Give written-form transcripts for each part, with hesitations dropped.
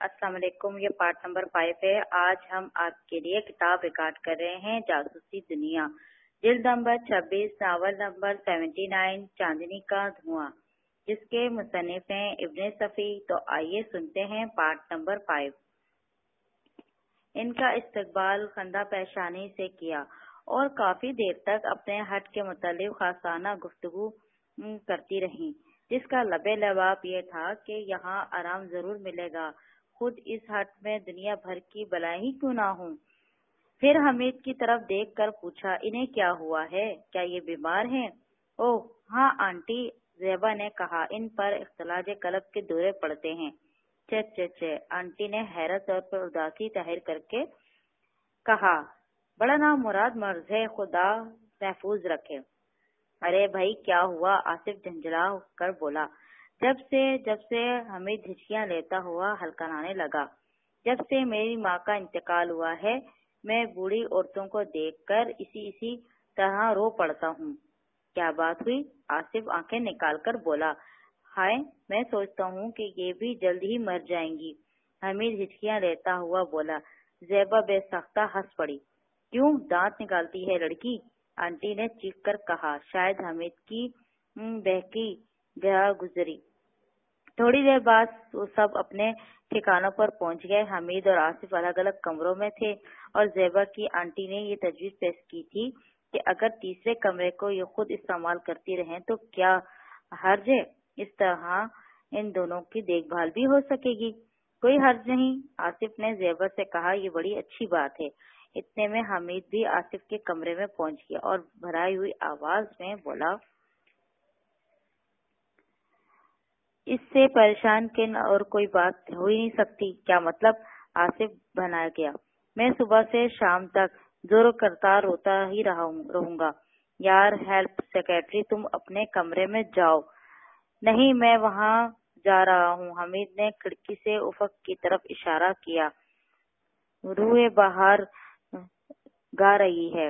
السلام علیکم، یہ پارٹ نمبر 5 ہے۔ آج ہم آپ کے لیے کتاب ریکارڈ کر رہے ہیں، جاسوسی دنیا، جلد نمبر 26، ناول نمبر 79، چاندنی کا دھواں، جس کے مصنف ہیں ابن صفی۔ تو آئیے سنتے ہیں پارٹ نمبر 5۔ ان کا استقبال خندہ پیشانی سے کیا اور کافی دیر تک اپنے ہٹ کے متعلق خاصانہ گفتگو کرتی رہیں، جس کا لب لباب یہ تھا کہ یہاں آرام ضرور ملے گا، خود اس ہٹ میں دنیا بھر کی بلائیں ہی کیوں نہ ہوں۔ پھر حمید کی طرف دیکھ کر پوچھا، انہیں کیا ہوا ہے؟ کیا یہ بیمار ہیں؟ اوہ ہاں آنٹی، زیبا نے کہا، ان پر اختلاج قلب کے دورے پڑتے ہیں۔ چے آنٹی نے حیرت اور پر اداسی ظاہر کر کے کہا، بڑا نامراد مرض ہے، خدا محفوظ رکھے۔ ارے بھائی کیا ہوا؟ آصف جھنجھلا کر بولا۔ جب سے حمید ہچکیاں لیتا ہوا ہلکانانے لگا، جب سے میری ماں کا انتقال ہوا ہے، میں بوڑھی عورتوں کو دیکھ کر اسی طرح رو پڑتا ہوں۔ کیا بات ہوئی؟ آصف آنکھیں نکال کر بولا۔ ہائے، میں سوچتا ہوں کہ یہ بھی جلد ہی مر جائیں گی، حمید ہچکیاں لیتا ہوا بولا۔ زیبا بے ساختہ ہنس پڑی۔ کیوں دانت نکالتی ہے لڑکی؟ آنٹی نے چیخ کر کہا۔ شاید حمید کی بہکی گراں گزری۔ تھوڑی دیر بعد وہ سب اپنے ٹھکانوں پر پہنچ گئے۔ حمید اور آصف الگ الگ کمروں میں تھے اور زیبا کی آنٹی نے یہ تجویز پیش کی تھی کہ اگر تیسرے کمرے کو یہ خود استعمال کرتی رہیں تو کیا حرج ہے؟ اس طرح ان دونوں کی دیکھ بھال بھی ہو سکے گی۔ کوئی حرج نہیں، آصف نے زیبا سے کہا، یہ بڑی اچھی بات ہے۔ اتنے میں حمید بھی آصف کے کمرے میں پہنچ گیا اور بھرائی ہوئی آواز میں بولا، اس سے پریشان کے اور کوئی بات ہو ہی نہیں سکتی۔ کیا مطلب؟ آصف بنا گیا۔ میں صبح سے شام تک زور کرتا روتا ہی رہوں گا۔ یار ہیلپ سیکرٹری، تم اپنے کمرے میں جاؤ۔ نہیں، میں وہاں جا رہا ہوں۔ حمید نے کھڑکی سے افق کی طرف اشارہ کیا۔ روح باہر گا رہی ہے،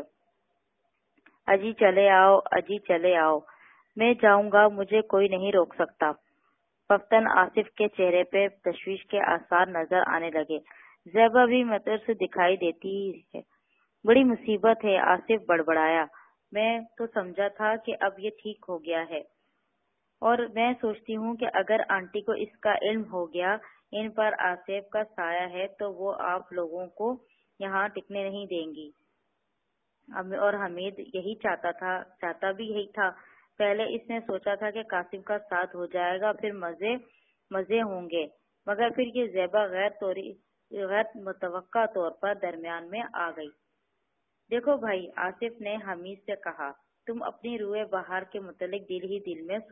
اجی چلے آؤ، اجی چلے آؤ۔ میں جاؤں گا، مجھے کوئی نہیں روک سکتا۔ فوراً آصف کے چہرے پہ تشویش کے آثار نظر آنے لگے۔ زیبا بھی متر سے دکھائی دیتی ہے۔ بڑی مصیبت ہے، آصف بڑبڑایا۔ میں تو سمجھا تھا کہ اب یہ ٹھیک ہو گیا ہے، اور میں سوچتی ہوں کہ اگر آنٹی کو اس کا علم ہو گیا ان پر آصف کا سایہ ہے تو وہ آپ لوگوں کو یہاں ٹکنے نہیں دیں گی۔ اور حمید یہی چاہتا بھی یہی تھا۔ پہلے اس نے سوچا تھا کہ قاسم کا ساتھ ہو جائے گا، پھر مزے ہوں گے، مگر پھر یہ زیبا غیر متوقع طور پر درمیان میں آ گئی۔ دیکھو بھائی، آصف نے حمید سے کہا، تم اپنی روح بہار کے متعلق دل ہی دل میں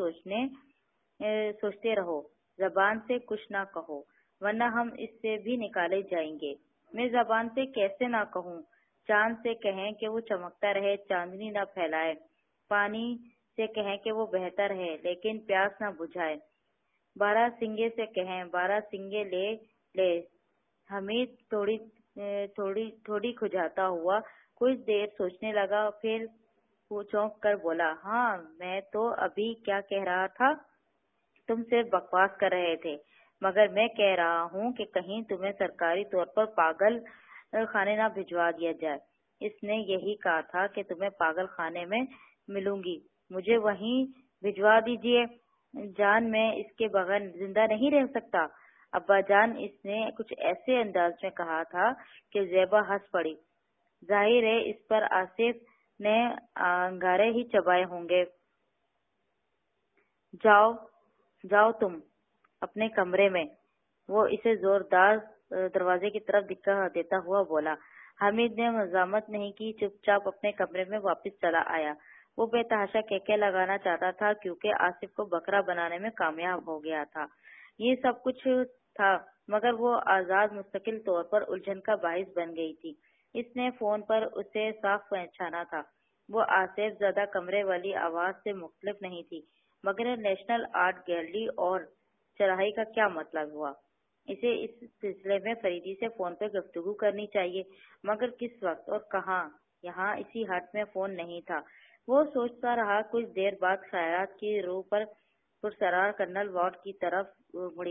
سوچتے رہو، زبان سے کچھ نہ کہو، ورنہ ہم اس سے بھی نکالے جائیں گے۔ میں زبان سے کیسے نہ کہوں؟ چاند سے کہیں کہ وہ چمکتا رہے، چاندنی نہ پھیلائے، پانی سے کہیں کہ وہ بہتا رہے لیکن پیاس نہ بجھائے، بارہ سنگے سے کہیں بارہ سنگے لے۔ حمید تھوڑی کھجاتا ہوا کچھ دیر سوچنے لگا، پھر چونک کر بولا، ہاں میں تو ابھی کیا کہہ رہا تھا، تم صرف بکواس کر رہے تھے، مگر میں کہہ رہا ہوں کہ کہیں تمہیں سرکاری طور پر پاگل خانے نہ بھجوا دیا جائے۔ اس نے یہی کہا تھا کہ تمہیں پاگل خانے میں ملوں گی، مجھے وہیں بھجوا دیجیے جان، میں اس کے بغیر زندہ نہیں رہ سکتا۔ ابا جان، اس نے کچھ ایسے انداز میں کہا تھا کہ زیبا ہنس پڑی۔ ظاہر ہے اس پر آصف نے انگارے ہی چبائے ہوں گے۔ جاؤ تم اپنے کمرے میں، وہ اسے زوردار دروازے کی طرف دھکا دیتا ہوا بولا۔ حمید نے مزاحمت نہیں کی، چپ چاپ اپنے کمرے میں واپس چلا آیا۔ وہ بے تحاشا کہکے لگانا چاہتا تھا کیونکہ آصف کو بکرا بنانے میں کامیاب ہو گیا تھا۔ یہ سب کچھ تھا، مگر وہ آزاد مستقل طور پر الجھن کا باعث بن گئی تھی۔ اس نے فون پر اسے صاف پہچانا تھا۔ وہ آصف زدہ کمرے والی آواز سے مختلف نہیں تھی، مگر نیشنل آرٹ گیلری اور چراہائی کا کیا مطلب ہوا؟ اسے اس سلسلے میں فریدی سے فون پر گفتگو کرنی چاہیے، مگر کس وقت اور کہاں؟ یہاں اسی ہٹ میں فون نہیں تھا۔ وہ سوچتا رہا، کچھ دیر بعد خیالات کی روح پر پرسرار کرنل واٹ کی طرف مڑی۔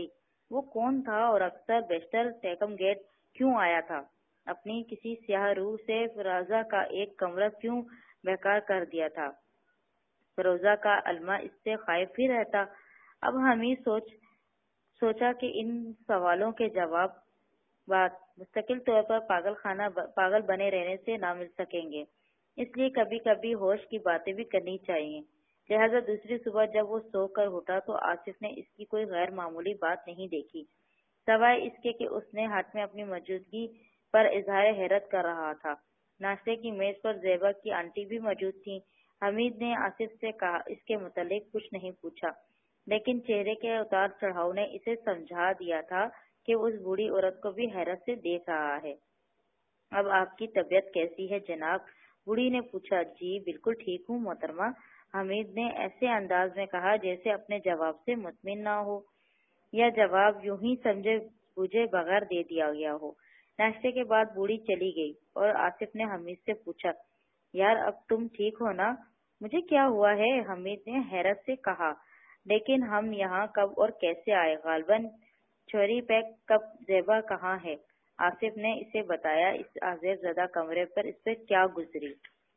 وہ کون تھا اور اکثر بیشتر ٹیکم گیٹ کیوں آیا تھا؟ اپنی کسی سیاہ روح سے فیروزہ کا ایک کمرہ کیوں بیکار کر دیا تھا؟ فیروزہ کا علمہ اس سے خائف ہی رہتا۔ اب حمید سوچا کہ ان سوالوں کے جواب مستقل طور پر پاگل بنے رہنے سے نہ مل سکیں گے، اس لیے کبھی کبھی ہوش کی باتیں بھی کرنی چاہیے۔ لہذا دوسری صبح جب وہ سو کر اٹھا تو آصف نے اس کی کوئی غیر معمولی بات نہیں دیکھی، سوائے اس کے کہ اس نے ہاتھ میں اپنی موجودگی پر اظہار حیرت کر رہا تھا۔ ناشتے کی میز پر زیبا کی آنٹی بھی موجود تھی۔ حمید نے آصف سے کہا اس کے متعلق کچھ نہیں پوچھا، لیکن چہرے کے اتار چڑھاؤ نے اسے سمجھا دیا تھا کہ اس بوڑھی عورت کو بھی حیرت سے دیکھ رہا ہے۔ اب آپ کی طبیعت کیسی ہے جناب؟ بوڑھی نے پوچھا۔ جی بالکل ٹھیک ہوں محترمہ، حمید نے ایسے انداز میں کہا جیسے اپنے جواب سے مطمئن نہ ہو یا جواب یوں ہی سمجھے بوجھے بغیر دے دیا گیا ہو۔ ناشتے کے بعد بوڑھی چلی گئی اور آصف نے حمید سے پوچھا، یار اب تم ٹھیک ہو نا؟ مجھے کیا ہوا ہے؟ حمید نے حیرت سے کہا، لیکن ہم یہاں کب اور کیسے آئے؟ غالباً چھوری پیک کب زیبا کہاں ہے؟ آصف نے اسے بتایا اس عذاب زدہ کمرے پر اس سے کیا گزری۔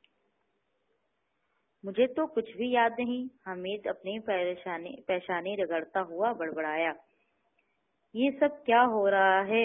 مجھے تو کچھ بھی یاد نہیں، حمید اپنی پیشانی رگڑتا ہوا بڑبڑایا۔ یہ سب کیا ہو رہا ہے؟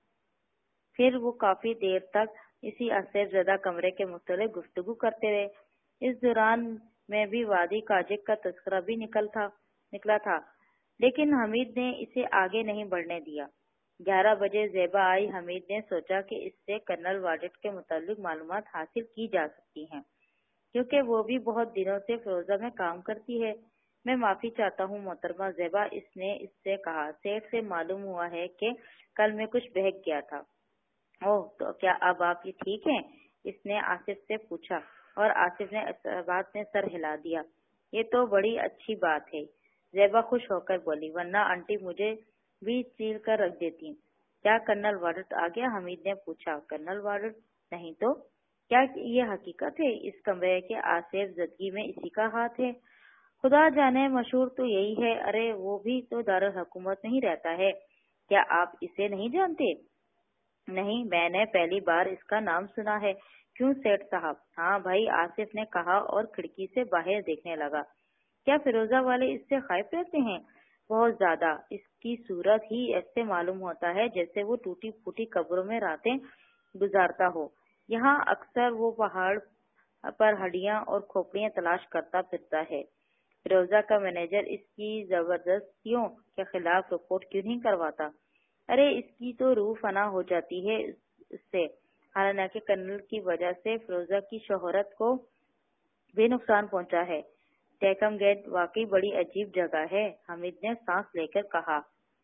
پھر وہ کافی دیر تک اسی عذاب زدہ کمرے کے متعلق گفتگو کرتے رہے۔ اس دوران میں بھی وادی کاجک کا تذکرہ بھی نکلا تھا، لیکن حمید نے اسے آگے نہیں بڑھنے دیا۔ 11 بجے زیبا آئی۔ حمید نے سوچا کہ اس سے کرنل وارڈٹ کے متعلق معلومات حاصل کی جا سکتی ہیں، کیونکہ وہ بھی بہت دنوں سے فیروزہ میں کام کرتی ہے۔ میں معافی چاہتا ہوں محترمہ زیبا، اس نے اس سے کہا۔ سیٹ سے معلوم ہوا ہے کہ کل میں کچھ بہک گیا تھا۔ اوہ، تو کیا اب آپ یہ ٹھیک ہیں؟ اس نے آصف سے پوچھا، اور آصف نے بات میں سر ہلا دیا۔ یہ تو بڑی اچھی بات ہے، زیبا خوش ہو کر بولی، ورنہ آنٹی مجھے بھی سیل کر رکھ دیتی۔ کیا کرنل وارڈٹ آ گیا؟ حمید نے پوچھا۔ کرنل وارڈٹ نہیں تو کیا یہ حقیقت ہے؟ اس کمرے کے عذاب زدگی میں اسی کا ہاتھ ہے؟ خدا جانے، مشہور تو یہی ہے۔ ارے وہ بھی تو دارالحکومت نہیں رہتا ہے، کیا آپ اسے نہیں جانتے؟ نہیں، میں نے پہلی بار اس کا نام سنا ہے۔ کیوں سیٹ صاحب؟ ہاں بھائی، آصف نے کہا اور کھڑکی سے باہر دیکھنے لگا۔ کیا فیروزہ والے اس سے خائف رہتے ہیں؟ بہت زیادہ۔ اس کی صورت ہی ایسے معلوم ہوتا ہے جیسے وہ ٹوٹی پھوٹی قبروں میں راتیں گزارتا ہو۔ یہاں اکثر وہ پہاڑ پر ہڈیاں اور کھوپڑیاں تلاش کرتا پھرتا ہے۔ فیروزہ کا مینیجر اس کی زبردستیوں کے خلاف رپورٹ کیوں نہیں کرواتا؟ ارے اس کی تو روح فنا ہو جاتی ہے اس سے۔ حالانکہ کرنل کی وجہ سے فیروزہ کی شہرت کو بھی نقصان پہنچا ہے۔ ٹیکم گیٹ واقعی بڑی عجیب جگہ ہے، حمید نے سانس لے کر کہا۔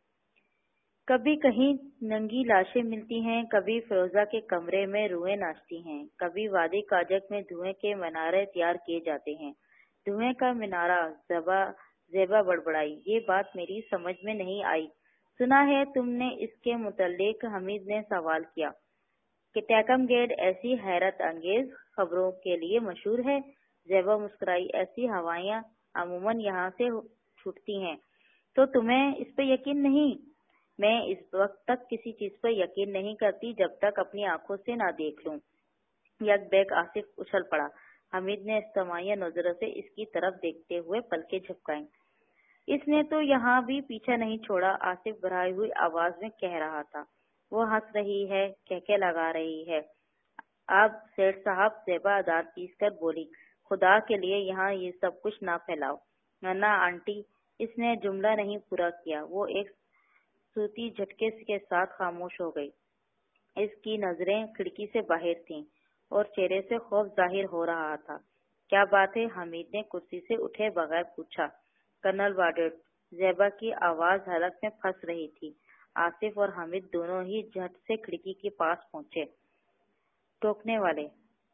کبھی کہیں ننگی لاشیں ملتی ہیں، کبھی فیروزہ کے کمرے میں روحیں ناچتی ہیں، کبھی وادی کاجک میں دھوئیں کے مینارے تیار کیے جاتے ہیں۔ دھوئیں کا مینارہ؟ زیبا بڑبڑائی۔ یہ بات میری سمجھ میں نہیں آئی۔ سنا ہے تم نے اس کے متعلق؟ حمید نے سوال کیا۔ کہ ٹیکم گیٹ ایسی حیرت انگیز خبروں کے لیے مشہور ہے؟ زیبا مسکرائی۔ ایسی ہوائیں عموماً یہاں سے چھوٹتی ہیں۔ تو تمہیں اس پہ یقین نہیں؟ میں اس وقت تک کسی چیز پر یقین نہیں کرتی جب تک اپنی آنکھوں سے نہ دیکھ لوں۔ یک بیک آصف اچھل پڑا۔ حمید نے استماعیہ نظروں سے اس کی طرف دیکھتے ہوئے پلکیں جھپکائیں۔ اس نے تو یہاں بھی پیچھا نہیں چھوڑا، آصف بھرائی ہوئی آواز میں کہہ رہا تھا۔ وہ ہنس رہی ہے، کہکے لگا رہی ہے۔ اب سیٹ صاحب، زیبا دانت پیس کر بولی، خدا کے لیے یہاں یہ سب کچھ نہ پھیلاؤ، ورنہ آنٹی۔ اس نے جملہ نہیں پورا کیا، وہ ایک صوتی جھٹکے کے ساتھ خاموش ہو گئی۔ اس کی نظریں کھڑکی سے باہر تھیں اور چہرے سے خوف ظاہر ہو رہا تھا۔ کیا بات ہے؟ حمید نے کرسی سے اٹھے بغیر پوچھا۔ کرنل وارڈٹ، زیبا کی آواز حلق میں پھنس رہی تھی۔ آصف اور حمید دونوں ہی جھٹ سے کھڑکی کے پاس پہنچے۔ ٹوکنے والے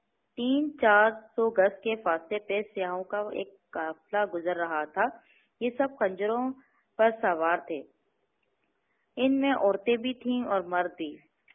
300-400 گز کے فاصلے پہ سیاحوں کا ایک قافلہ گزر رہا تھا۔ یہ سب خنجروں پر سوار تھے، ان میں عورتیں بھی تھیں اور مرد بھی۔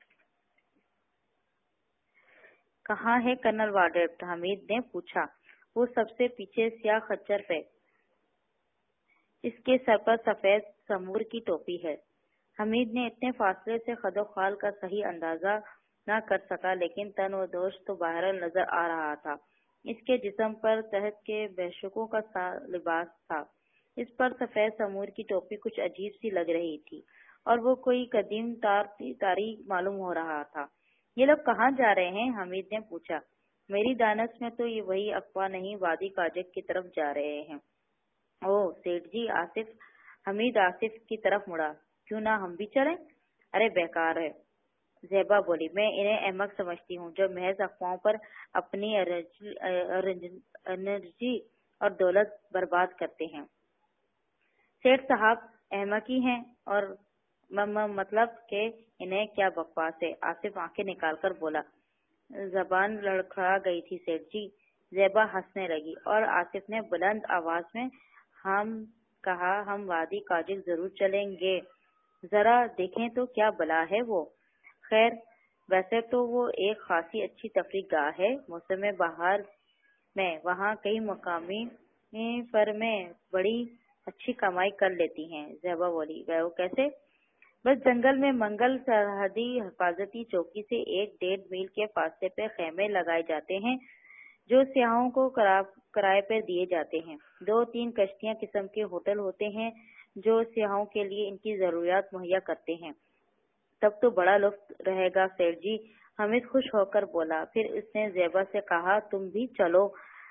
کہاں ہے کرنل وارڈٹ؟ حمید نے پوچھا۔ وہ سب سے پیچھے سیاہ خچر پہ، اس کے سر پر سفید سمور کی ٹوپی ہے۔ حمید نے اتنے فاصلے سے خد و خال کا صحیح اندازہ نہ کر سکا، لیکن تن و دوش تو بہرحال نظر آ رہا تھا۔ اس کے جسم پر تحت کے بیشکوں کا لباس تھا۔ اس پر سفید سمور کی ٹوپی کچھ عجیب سی لگ رہی تھی اور وہ کوئی قدیم تاریخ معلوم ہو رہا تھا۔ یہ لوگ کہاں جا رہے ہیں؟ حمید نے پوچھا۔ میری دانش میں تو یہ وہی افواہ نہیں، وادی کاجک کی طرف جا رہے ہیں۔ اوہ سیٹھ جی، حمید آصف کی طرف مڑا۔ کیوں نہ ہم بھی چلیں؟ ارے بیکار ہے، زیبا بولی۔ میں انہیں احمق سمجھتی ہوں جو محض افواہوں پر اپنی انرجی اور دولت برباد کرتے ہیں۔ سیٹھ صاحب احمق ہی ہیں، اور مطلب کہ انہیں کیا بکواس ہے؟ آصف آنکھیں نکال کر بولا۔ زبان لڑکھڑا گئی تھی سیٹھ جی۔ زیبا ہنسنے لگی اور آصف نے بلند آواز میں کہا، ہم وادی کاجک ضرور چلیں گے، ذرا دیکھیں تو کیا بلا ہے وہ۔ خیر ویسے تو وہ ایک خاصی اچھی تفریح گاہ ہے، موسم بہار میں وہاں کئی مقامی فرمیں بڑی اچھی کمائی کر لیتی ہیں۔ زیبا بولی، وہ کیسے؟ بس جنگل میں منگل سرحدی حفاظتی چوکی سے 1.5 میل کے فاصلے پہ خیمے لگائے جاتے ہیں جو سیاحوں کو کرائے پر دیے جاتے ہیں۔ 2-3 کشتیاں قسم کے ہوٹل ہوتے ہیں جو سیاحوں کے لیے ان کی ضروریات مہیا کرتے ہیں۔ تب تو بڑا لطف رہے گا سیٹھ جی، حمید خوش ہو کر بولا۔ پھر اس نے زیبا سے کہا، تم بھی چلو۔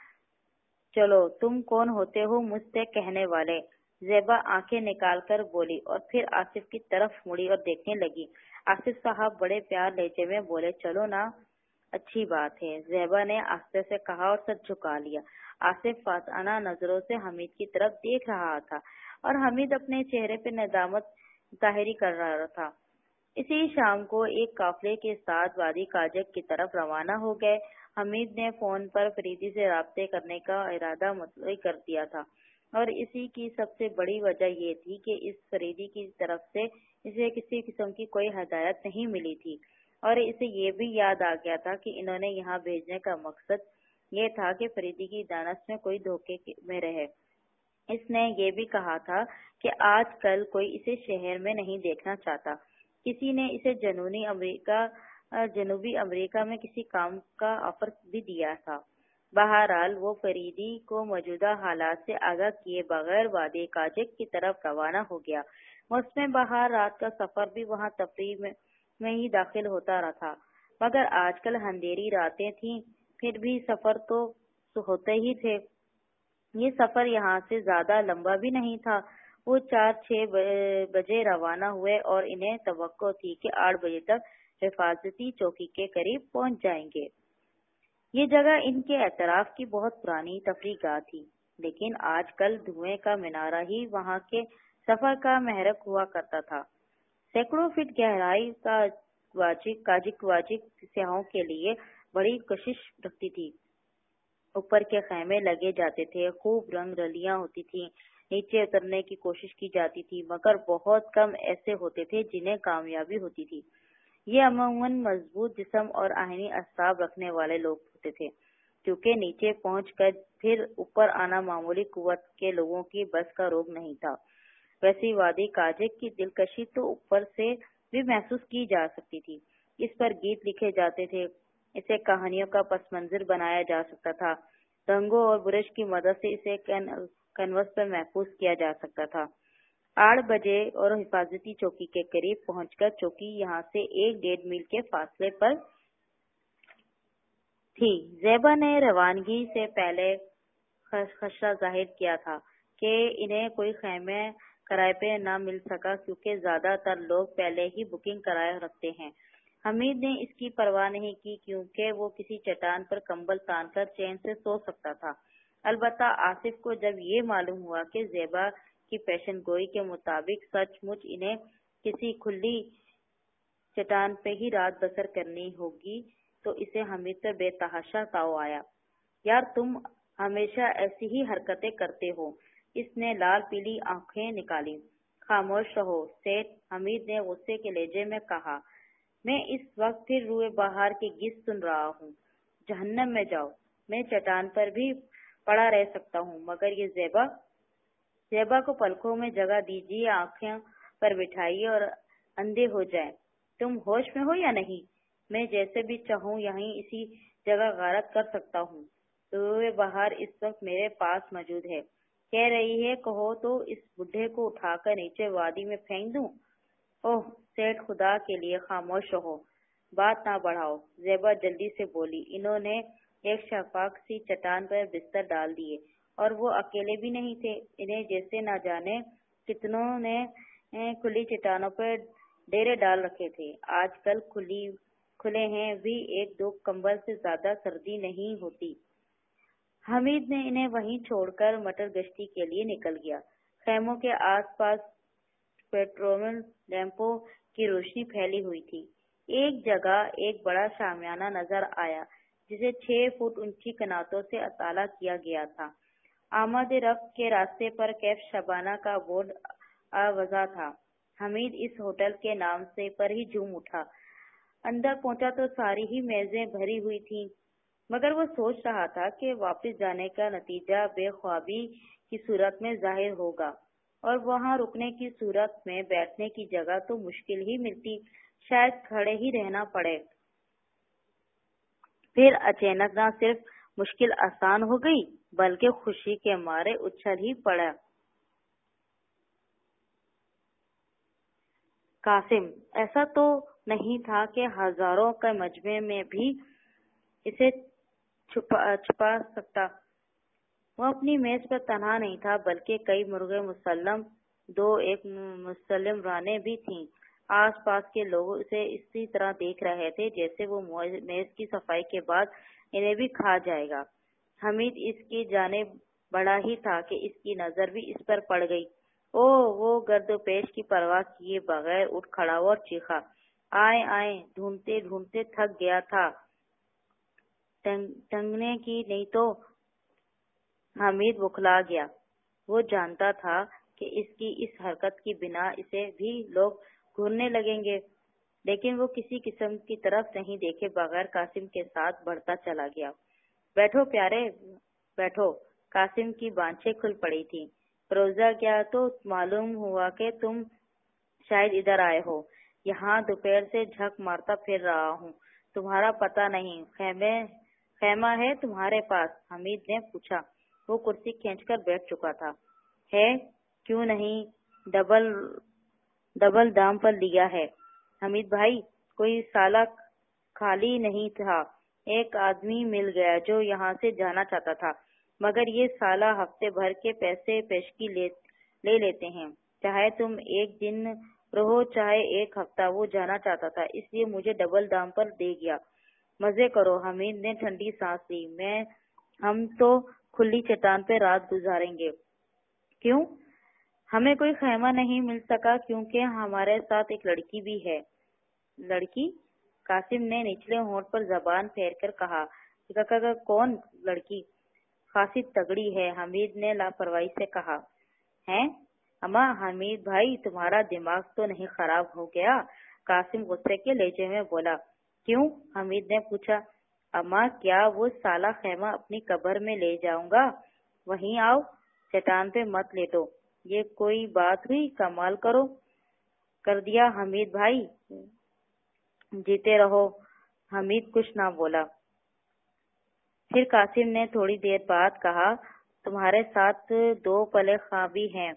تم کون ہوتے ہو مجھ سے کہنے والے؟ زیبا آنکھیں نکال کر بولی اور پھر آصف کی طرف مڑی اور دیکھنے لگی۔ آصف صاحب بڑے پیار لہجے میں بولے، چلو نا، اچھی بات ہے۔ زیبا نے آہستہ سے کہا اور سر جھکا لیا۔ آصف فاتحانہ نظروں سے حمید کی طرف دیکھ رہا تھا اور حمید اپنے چہرے پہ ندامت ظاہر کر رہا تھا۔ اسی شام کو ایک قافلے کے ساتھ وادی کاجک کی طرف روانہ ہو گئے۔ حمید نے فون پر فریدی سے رابطے کرنے کا ارادہ ملتوی کر دیا تھا، اور اسی کی سب سے بڑی وجہ یہ تھی کہ اس فریدی کی طرف سے اسے کسی قسم کی کوئی ہدایت نہیں ملی تھی، اور اسے یہ بھی یاد آ گیا تھا کہ انہوں نے یہاں بھیجنے کا مقصد یہ تھا کہ فریدی کی دانش میں کوئی دھوکے میں رہے۔ اس نے یہ بھی کہا تھا کہ آج کل کوئی اسے شہر میں نہیں دیکھنا چاہتا۔ کسی نے اسے جنوبی امریکہ میں کسی کام کا آفر بھی دیا تھا۔ بہرحال وہ فریدی کو موجودہ حالات سے آگاہ کیے بغیر وادی کاجک کی طرف روانہ ہو گیا۔ موسم بہار رات کا سفر بھی وہاں تفریح میں ہی داخل ہوتا رہا تھا، مگر آج کل اندھیری راتیں تھیں، پھر بھی سفر تو ہوتے ہی تھے۔ یہ سفر یہاں سے زیادہ لمبا بھی نہیں تھا۔ وہ 4-6 بجے روانہ ہوئے اور انہیں توقع تھی کہ 8 بجے تک حفاظتی چوکی کے قریب پہنچ جائیں گے۔ یہ جگہ ان کے اعتراف کی بہت پرانی تفریح گاہ تھی، لیکن آج کل دھوئیں کا مینارہ ہی وہاں کے سفر کا محرک ہوا کرتا تھا۔ سینکڑوں فٹ گہرائی کاجک سیاحوں کے لیے بڑی کشش رکھتی تھی۔ اوپر کے خیمے لگے جاتے تھے، خوب رنگ رلیاں ہوتی تھیں، نیچے اترنے کی کوشش کی جاتی تھی، مگر بہت کم ایسے ہوتے تھے جنہیں کامیابی ہوتی تھی۔ یہ عموماً مضبوط جسم اور آہنی اعصاب رکھنے والے لوگ ہوتے تھے، کیونکہ نیچے پہنچ کر پھر اوپر آنا معمولی قوت کے لوگوں کی بس کا روگ نہیں تھا۔ ویسی وادی کاجک کی دلکشی تو اوپر سے بھی محسوس کی جا سکتی تھی۔ اس پر گیت لکھے جاتے تھے، اسے کہانیوں کا پس منظر بنایا جا سکتا تھا، رنگوں اور برش کی مدد سے اسے کینوس پر محفوظ کیا جا سکتا تھا۔ 8 بجے اور حفاظتی چوکی کے قریب پہنچ کر چوکی یہاں سے 1.5 میل کے فاصلے پر تھی۔ زیبا نے روانگی سے پہلے خدشہ ظاہر کیا تھا کہ انہیں کوئی خیمہ کرائے پہ نہ مل سکا، کیونکہ زیادہ تر لوگ پہلے ہی بکنگ کرائے رکھتے ہیں۔ حمید نے اس کی پرواہ نہیں کی، کیونکہ وہ کسی چٹان پر کمبل تان کر چین سے سو سکتا تھا۔ البتہ آصف کو جب یہ معلوم ہوا کہ زیبا کی پیشن گوئی کے مطابق سچ مچ انہیں کسی کھلی چٹان پہ ہی رات بسر کرنی ہوگی، تو اسے حمید پر بے تحاشا تاؤ آیا۔ یار تم ہمیشہ ایسی ہی حرکتیں کرتے ہو۔ اس نے لال پیلی آنکھیں نکالی۔ خاموش رہو سیٹھ، حمید نے غصے کے لہجے میں کہا۔ میں اس وقت پھر روئے بہار کے گیت سن رہا ہوں۔ جہنم میں جاؤ، میں چٹان پر بھی پڑا رہ سکتا ہوں، مگر یہ زیبا کو پلکوں میں جگہ دیجیے، آنکھوں پر بٹھائیے اور اندھے ہو جائیں۔ تم ہوش میں ہو یا نہیں؟ میں جیسے بھی چاہوں یہیں اسی جگہ غارت کر سکتا ہوں۔ روئے بہار اس وقت میرے پاس موجود ہے۔ کہہ رہی ہے کہو تو اس بڈھے کو اٹھا کر نیچے وادی میں پھینک دوں؟ اوہ سیٹھ، خدا کے لیے خاموش رہو، بات نہ بڑھاؤ، زیبا جلدی سے بولی۔ انہوں نے ایک شفاف سی چٹان پر بستر ڈال دیے اور وہ اکیلے بھی نہیں تھے۔ انہیں جیسے نہ جانے کتنوں نے کھلی چٹانوں پر ڈیرے ڈال رکھے تھے۔ آج کل کھلے ہیں بھی ایک دو کمبل سے زیادہ سردی نہیں ہوتی۔ حمید نے انہیں وہیں چھوڑ کر مٹر گشتی کے لیے نکل گیا۔ خیموں کے آس پاس پیٹرول لیمپوں کی روشنی پھیلی ہوئی تھی۔ ایک جگہ ایک بڑا شامیانہ نظر آیا جسے 6 فٹ اونچی کناتوں سے اطالع کیا گیا تھا۔ آمد رفت کے راستے پر کیف شبانہ کا بورڈ آویزاں تھا۔ حمید اس ہوٹل کے نام سے پر ہی جھوم اٹھا۔ اندر پہنچا تو ساری ہی میزیں بھری ہوئی تھیں، مگر وہ سوچ رہا تھا کہ واپس جانے کا نتیجہ بے خوابی کی صورت میں ظاہر ہوگا، اور وہاں رکنے کی صورت میں بیٹھنے کی جگہ تو مشکل ہی ملتی، شاید کھڑے ہی رہنا پڑے۔ پھر اچانک نہ صرف مشکل آسان ہو گئی بلکہ خوشی کے مارے اچھل ہی پڑا۔ قاسم ایسا تو نہیں تھا کہ ہزاروں کے مجمع میں بھی اسے چھپا سکتا۔ وہ اپنی میز پر تنہا نہیں تھا بلکہ کئی مرغے مسلم، 2-1 مسلم رانیں بھی تھیں۔ آس پاس کے لوگ اسے اسی طرح دیکھ رہے تھے جیسے وہ میز کی صفائی کے بعد انہیں بھی کھا جائے گا۔ حمید اس کی جانب بڑھا ہی تھا کہ اس کی نظر بھی اس پر پڑ گئی۔ وہ گرد و پیش کی پرواہ کیے بغیر اٹھ کھڑا ہوا اور چیخا، آئیں ڈھونڈتے ڈھونڈتے تھک گیا تھا، ٹنگنے کی نہیں تو۔ حمید بوکھلا گیا۔ وہ جانتا تھا کہ اس کی اس حرکت کی بنا اسے بھی لوگ گھورنے لگیں گے، لیکن وہ کسی قسم کی طرف نہیں دیکھے بغیر قاسم کے ساتھ بڑھتا چلا گیا۔ بیٹھو پیارے بیٹھو۔ قاسم کی بانچیں کھل پڑی تھیں۔ روزہ کیا تو معلوم ہوا کہ تم شاید ادھر آئے ہو۔ یہاں دوپہر سے جھک مارتا پھر رہا ہوں، تمہارا پتہ نہیں۔ خیمہ ہے تمہارے پاس؟ حمید نے پوچھا۔ وہ کرسی کھینچ کر بیٹھ چکا تھا۔ ہے، کیوں نہیں، ڈبل دام پر لیا ہے حمید بھائی۔ کوئی سالہ خالی نہیں تھا۔ ایک آدمی مل گیا جو یہاں سے جانا چاہتا تھا، مگر یہ سالہ ہفتے بھر کے پیسے پیشگی لے لیتے ہیں، چاہے تم ایک دن رہو چاہے ایک ہفتہ۔ وہ جانا چاہتا تھا اس لیے مجھے ڈبل دام پر دے گیا۔ مزے کرو۔ حمید نے ٹھنڈی سانس لی۔ ہم تو کھلی چٹان پہ رات گزاریں گے۔ کیوں؟ ہمیں کوئی خیمہ نہیں مل سکا کیونکہ ہمارے ساتھ ایک لڑکی بھی ہے۔ لڑکی؟ قاسم نے نچلے ہونٹ پر زبان پھیر کر کہا۔ کون لڑکی؟ خاصی تگڑی ہے، حمید نے لاپرواہی سے کہا۔ ہیں اماں؟ حمید بھائی تمہارا دماغ تو نہیں خراب ہو گیا؟ قاسم غصے کے لہجے میں بولا۔ کیوں؟ حمید نے پوچھا۔ اماں کیا وہ سالہ خیمہ اپنی قبر میں لے جاؤں گا؟ وہیں آؤ، چٹان پہ مت لیٹو۔ یہ کوئی بات ہوئی؟ کمال کر دیا حمید بھائی۔ جیتے رہو۔ حمید کچھ نہ بولا۔ پھر قاسم نے تھوڑی دیر بعد کہا، تمہارے ساتھ 2 پلے خاں بھی ہیں۔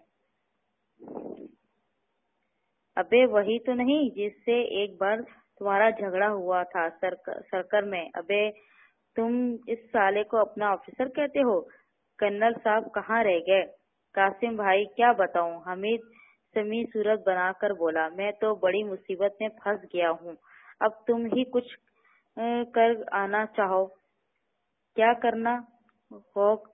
ابے وہی تو نہیں جس سے ایک بار تمہارا جھگڑا ہوا تھا سرکر میں؟ ابے تم اس سالے کو اپنا آفیسر کہتے ہو؟ کرنل صاحب کہاں رہ گئے؟ قاسم بھائی کیا بتاؤں؟ حمید سمی صورت بنا کر بولا۔ میں تو بڑی مصیبت میں پھنس گیا ہوں، اب تم ہی کچھ کر آنا چاہو۔ کیا کرنا ہوگا؟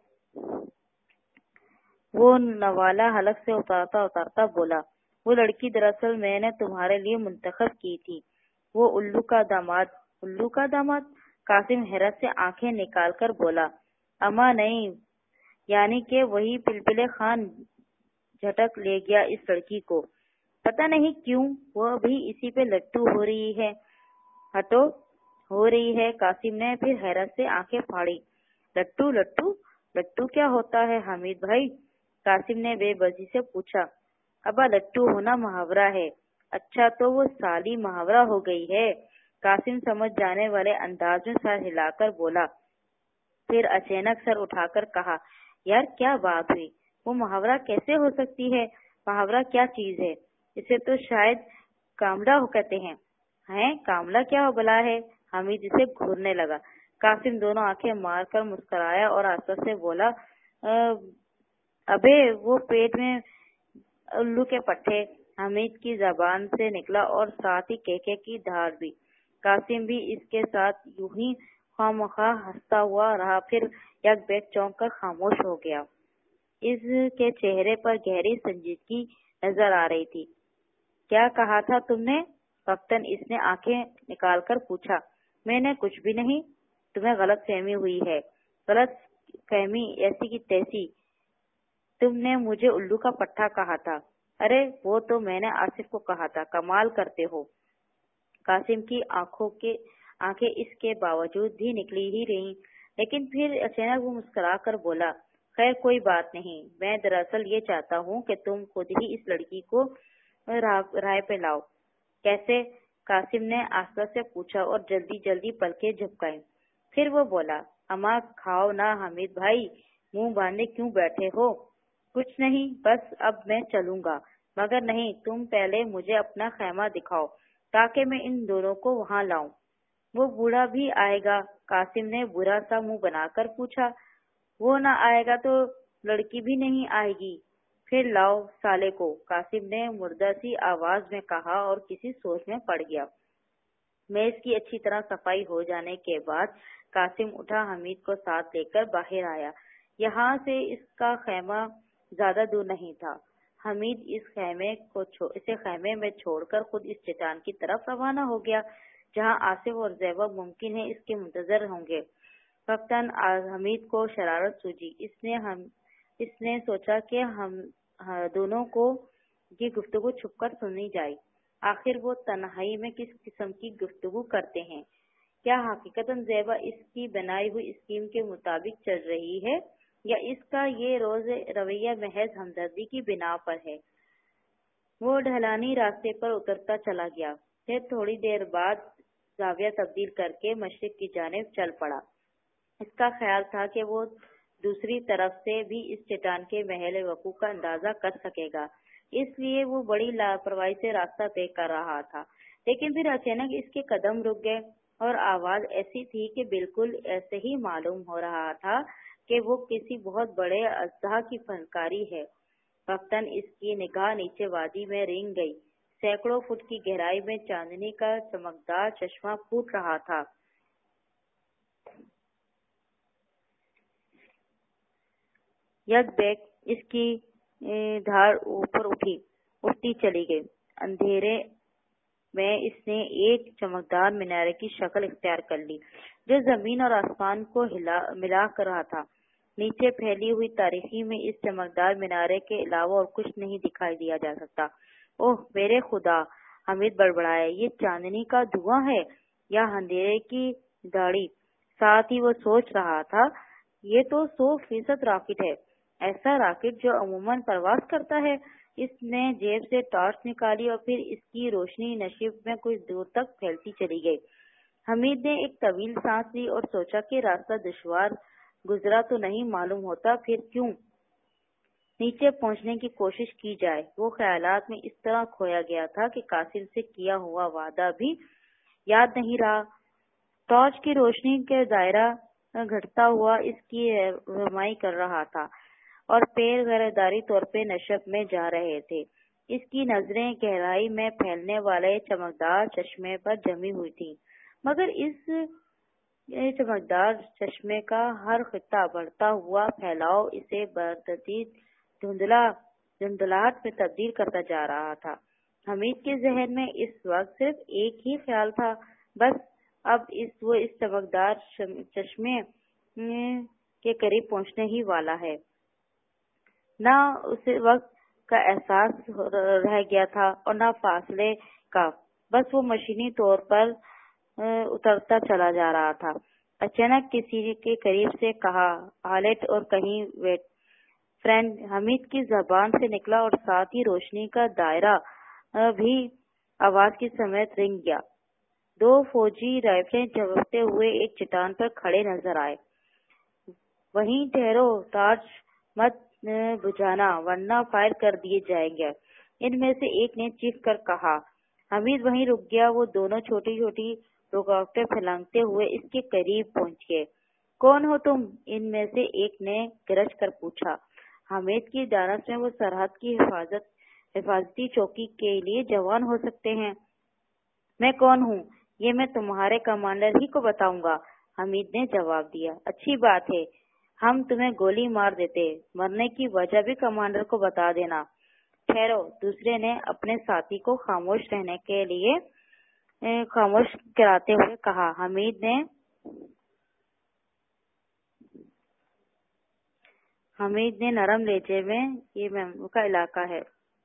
وہ نوالا حلق سے اتارتا بولا۔ وہ لڑکی دراصل میں نے تمہارے لیے منتخب کی تھی، وہ الو کا داماد۔ الو کا داماد؟ قاسم حیرت سے آنکھیں نکال کر بولا۔ اما نہیں، یعنی کہ وہی پلپلے خان جھٹک لے گیا اس لڑکی کو، پتہ نہیں کیوں وہ بھی اسی پہ لٹو ہو رہی ہے۔ ہٹو ہو رہی ہے؟ قاسم نے پھر حیرت سے آنکھیں پھاڑی۔ لٹو لٹو لٹو کیا ہوتا ہے حمید بھائی؟ قاسم نے بے بسی سے پوچھا۔ ابا لٹو ہونا محاورہ ہے، اچھا تو وہ سالی محاورہ ہو گئی ہے، قاسم سمجھ جانے والے انداز میں سر ہلا کر بولا، پھر اچانک سر اٹھا کر کہا، یار کیا بات ہوئی، وہ محاورہ کیسے ہو سکتی ہے؟ محاورہ کیا چیز ہے؟ اسے تو شاید کامڑا کہتے ہیں۔ ہیں کاملا کیا ہو بلا ہے؟ حمید اسے گھورنے لگا۔ قاسم دونوں آنکھیں مار کر مسکرایا اور آسا سے بولا، ابے وہ پیٹ میں الو کے پٹھے۔ حمید کی زبان سے نکلا اور ساتھ ہی کہکے کی دھار بھی۔ قاسم بھی اس کے ساتھ یوں ہی خواہ ہنستا ہوا رہا، پھر یک بیک چونک کر خاموش ہو گیا۔ اس کے چہرے پر گہری سنجیدگی نظر آ رہی تھی۔ کیا کہا تھا تم نے؟ وقتاً اس نے آنکھیں نکال کر پوچھا۔ میں نے کچھ بھی نہیں، تمہیں غلط فہمی ہوئی ہے۔ غلط فہمی ایسی کی تیسی، تم نے مجھے الو کا پٹھا کہا تھا۔ ارے وہ تو میں نے آصف کو کہا تھا، کمال کرتے ہو۔ قاسم کی آنکھیں اس کے باوجود بھی نکلی ہی رہیں، لیکن پھر اچانک وہ مسکرا کر بولا، خیر کوئی بات نہیں، میں دراصل یہ چاہتا ہوں کہ تم خود ہی اس لڑکی کو رائے پہ لاؤ۔ کیسے؟ قاسم نے آسا سے پوچھا اور جلدی جلدی پلکیں جھپکائیں۔ پھر وہ بولا، اما کھاؤ نا حمید بھائی، منہ باندھے کیوں بیٹھے ہو؟ کچھ نہیں، بس اب میں چلوں گا، مگر نہیں، تم پہلے مجھے اپنا خیمہ دکھاؤ تاکہ میں ان دونوں کو وہاں لاؤں۔ وہ بوڑھا بھی آئے گا؟ قاسم نے برا سا منہ بنا کر پوچھا۔ وہ نہ آئے گا تو لڑکی بھی نہیں آئے گی، پھر لاؤ سالے کو، قاسم نے مردہ سی آواز میں کہا اور کسی سوچ میں پڑ گیا۔ میز کی اچھی طرح صفائی ہو جانے کے بعد قاسم اٹھا، حمید کو ساتھ لے کر باہر آیا۔ یہاں سے اس کا خیمہ زیادہ دور نہیں تھا۔ حمید اسے خیمے میں چھوڑ کر خود اس چٹان کی طرف روانہ ہو گیا جہاں آصف اور زیبا ممکن ہے اس کے منتظر ہوں گے۔ وقتاً حمید کو شرارت سوجی۔ اس نے سوچا کہ ہم دونوں کو یہ گفتگو چھپ کر سنی جائے۔ آخر وہ تنہائی میں کس قسم کی گفتگو کرتے ہیں؟ کیا حقیقتاً زیبا اس کی بنائی ہوئی اسکیم کے مطابق چل رہی ہے یا اس کا یہ رویہ محض ہمدردی کی بنا پر ہے؟ وہ ڈھلانی راستے پر اترتا چلا گیا، پھر تھوڑی دیر بعد زاویہ تبدیل کر کے مشرق کی جانب چل پڑا۔ اس کا خیال تھا کہ وہ دوسری طرف سے بھی اس چٹان کے محل وقوع کا اندازہ کر سکے گا، اس لیے وہ بڑی لاپرواہی سے راستہ طے کر رہا تھا۔ لیکن پھر اچانک اس کے قدم رک گئے اور آواز ایسی تھی کہ بالکل ایسے ہی معلوم ہو رہا تھا کہ وہ کسی بہت بڑے اژدہا کی فنکاری ہے۔ وقتاً اس کی نگاہ نیچے وادی میں رینگ گئی۔ سینکڑوں فٹ کی گہرائی میں چاندنی کا چمکدار چشمہ پھوٹ رہا تھا۔ یک بیک اس کی دھار اوپر اٹھتی چلی گئی۔ اندھیرے میں اس نے ایک چمکدار مینارے کی شکل اختیار کر لی جو زمین اور آسمان کو ملا کر رہا تھا۔ نیچے پھیلی ہوئی تاریکی میں اس چمکدار مینارے کے علاوہ اور کچھ نہیں دکھائی دیا جا سکتا۔ اوہ میرے خدا، حمید بڑبڑایا، یہ چاندنی کا دھواں ہے یا اندھیرے کی داڑھی؟ ساتھ ہی وہ سوچ رہا تھا، یہ تو 100% راکٹ ہے، ایسا راکٹ جو عموماً پرواز کرتا ہے۔ اس نے جیب سے ٹارچ نکالی اور پھر اس کی روشنی نشیب میں کچھ دور تک پھیلتی چلی گئی۔ حمید نے ایک طویل سانس لی اور سوچا کہ راستہ دشوار گزرا تو نہیں معلوم ہوتا، پھر کیوں نیچے پہنچنے کی کوشش کی جائے۔ وہ خیالات میں اس طرح کھویا گیا تھا کہ قاسم سے کیا ہوا وعدہ بھی یاد نہیں رہا۔ ٹارچ کی روشنی کا دائرہ گھٹتا ہوا اس کی رہنمائی کر رہا تھا اور پیر غیرداری طور پہ نشب میں جا رہے تھے۔ اس کی نظریں گہرائی میں پھیلنے والے چمکدار چشمے پر جمی ہوئی تھیں، مگر اس چمکدار چشمے کا ہر خطہ بڑھتا ہوا پھیلاؤ اسے بتدریج دھندلاہٹ میں تبدیل کرتا جا رہا تھا۔ حمید کے ذہن میں اس وقت صرف ایک ہی خیال تھا، بس اب وہ اس چمکدار چشمے کے قریب پہنچنے ہی والا ہے۔ نہ اس وقت کا احساس رہ گیا تھا اور نہ فاصلے کا، بس وہ مشینی طور پر اترتا چلا جا رہا تھا۔ اچانک کسی کے قریب سے کہا ہالٹ اور کہیں ویٹ فرینڈ، حمید کی زبان سے نکلا اور ساتھ ہی روشنی کا دائرہ بھی आवाज की समेत रिंग गया। 2 फौजी राइफलें झपकते हुए एक चट्टान पर खड़े नजर आए। वहीं ठहरो, टॉर्च मत बुझाना वरना फायर कर दिए जाएंगे, इनमें से एक ने चीख कर कहा। हामिद वहीं रुक गया। वो दोनों छोटी छोटी रुकावटें फैलाते हुए इसके करीब पहुंच गए। कौन हो तुम? इनमें से एक ने गरज कर पूछा। हामिद की दानत में वो सरहद की हिफाजती चौकी के लिए जवान हो सकते हैं। मैं कौन हूँ ये मैं तुम्हारे कमांडर ही को बताऊंगा, हामिद ने जवाब दिया। अच्छी बात है, हम तुम्हें गोली मार देते, मरने की वजह भी कमांडर को बता देना। ठहरो, दूसरे ने अपने साथी को खामोश रहने के लिए खामोश कराते हुए कहा। हामिद ने नरम लहजे में, ये मेमू का इलाका है,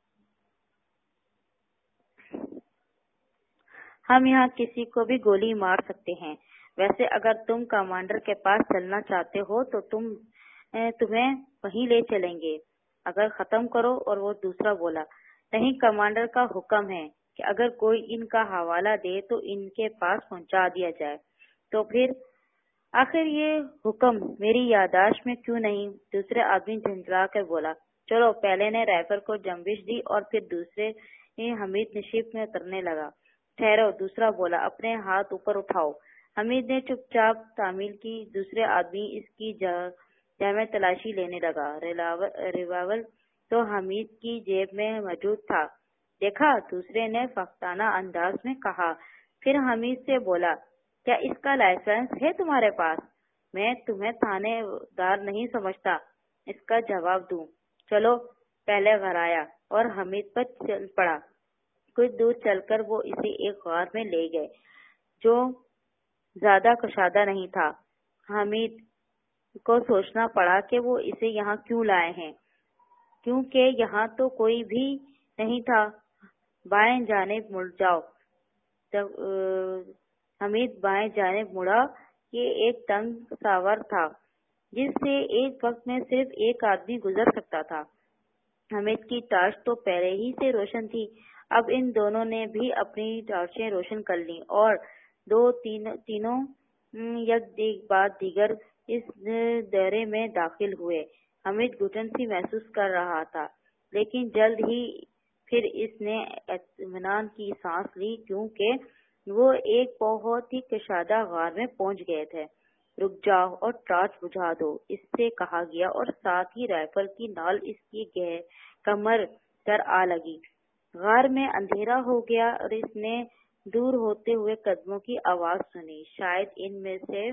हम यहाँ किसी को भी गोली मार सकते हैं। वैसे अगर तुम कमांडर के पास चलना चाहते हो तो तुम्हें वहीं ले चलेंगे, अगर खत्म करो। और वो दूसरा बोला, नहीं, कमांडर का हुक्म है कि अगर कोई इनका हवाला दे तो इनके पास पहुंचा दिया जाए। तो फिर आखिर ये हुक्म मेरी याददाश्त में क्यों नहीं? दूसरे आदमी झंझला कर बोला। चलो, पहले ने राइफल को जंबिश दी और फिर दूसरे ने हामिद नशीब में उतरने लगा। ठहरो, दूसरा बोला, अपने हाथ ऊपर उठाओ। हामिद ने चुपचाप तामील की। दूसरे आदमी इसकी जामे तलाशी लेने लगा। रिवाल्वर तो हामिद की जेब में मौजूद था। देखा, दूसरे ने फख्ताना अंदाज में कहा। फिर हामिद से बोला, क्या इसका लाइसेंस है तुम्हारे पास? मैं तुम्हें थानेदार नहीं समझता, इसका जवाब दूं। चलो, पहले घर आया और हामिद पर चल पड़ा। कुछ दूर चलकर वो इसे एक गार में ले गए जो ज्यादा कुशादा नहीं था। हामिद को सोचना पड़ा कि वो इसे यहाँ क्यों लाए हैं, क्योंकि यहाँ तो कोई भी नहीं था। बाएं जानिब मुड़ जाओ। हामिद बाएं जानिब मुड़ा। ये एक तंग सावर था जिससे एक वक्त में सिर्फ एक आदमी गुजर सकता था। हामिद की टार्च तो पहले ही से रोशन थी। अब इन दोनों ने भी अपनी टार्चें रोशन कर ली और तीनों एक बाद दीगर इस दायरे में दाखिल हुए। हामिद घुटन सी महसूस कर रहा था, लेकिन जल्द ही फिर इसने इत्मीनान की सांस ली, क्योंकि वो एक बहुत ही कशादा गार में पहुंच गए थे। रुक जाओ और टॉर्च बुझा दो, इससे कहा गया और साथ ही राइफल की नाल इसकी कमर पर आ लगी। गार में अंधेरा हो गया और इसने दूर होते हुए कदमों की आवाज सुनी। शायद इनमें से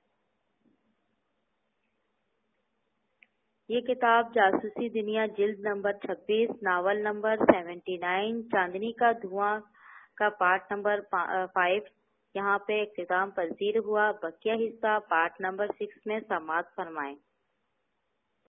ये किताब जासूसी दुनिया, जिल्द नंबर 26, नावल नंबर 79, चांदनी का धुआं का पार्ट नंबर 5 यहाँ पे इख्तिताम पजीर हुआ। बकिया हिस्सा पार्ट नंबर 6 में समाअत फरमाएं।